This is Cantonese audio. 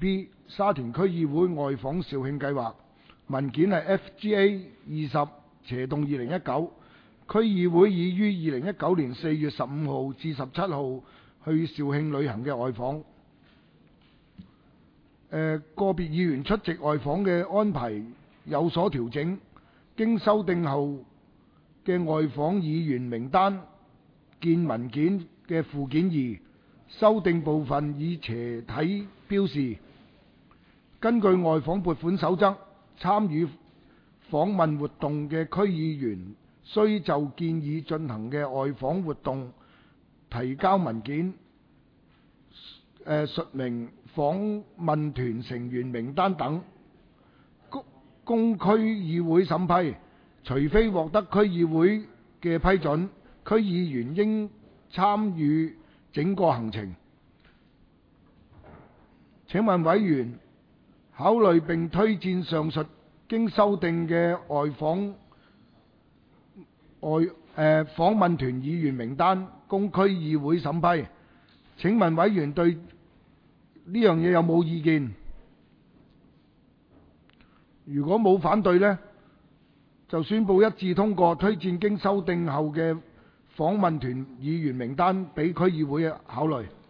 B. 沙田區議會外訪肇慶計劃，文件係 FGA20/2019，區議會已於2019年4月15號至17號去肇慶旅行嘅外訪。個別議員出席外訪嘅安排有所調整，經修訂後嘅外訪議員名單見文件嘅附件2，修訂部分以斜體標示。根據外訪撥款守則，參與訪問活動嘅區議員須就建議進行嘅外訪活動提交文件，述明訪問團成員名單等，供區議會審批。除非獲得區議會嘅批准，區議員應參與整個行程。請問委員考慮並推薦上述經修訂嘅訪問團議員名單供區議會審批？請問委員對呢樣嘢有冇意見？如果冇反對呢，就宣布一致通過推薦經修訂後嘅訪問團議員名單俾區議會考慮。